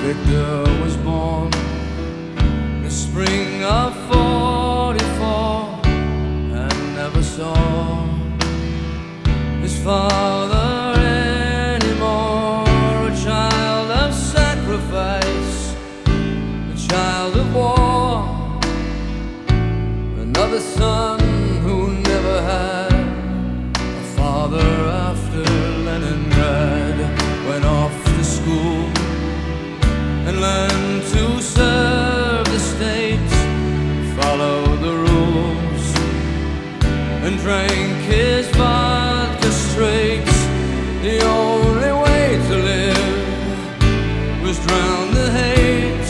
Victor was born in the spring of '44 and never saw his father anymore. A child of sacrifice, a child of war, another son who never had a father after Leningrad. Went off to school and learned to serve the state, follow the rules, and drank his vodka straight. The only way to live was drown the hate.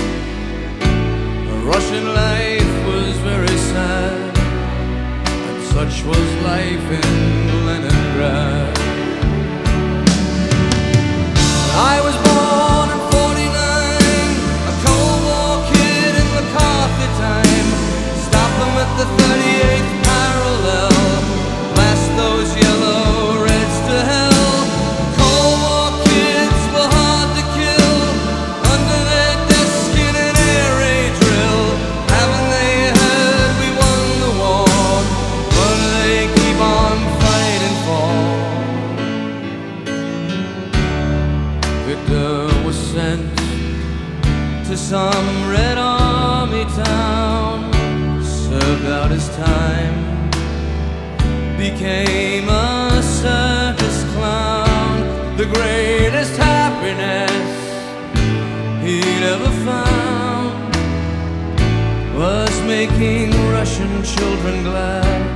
A Russian life was very sad, and such was life in Leningrad. I was born in '49, a Cold War kid in McCarthy time. Stop them at the 38th parallel, blast those yellow reds to hell. Cold War kids were hard to kill, under their desk in an air raid drill. Haven't they heard we won the war? What do they keep on fighting for? Victor was sent to some Red Army town, served out his time, became a circus clown. The greatest happiness he'd ever found was making Russian children glad.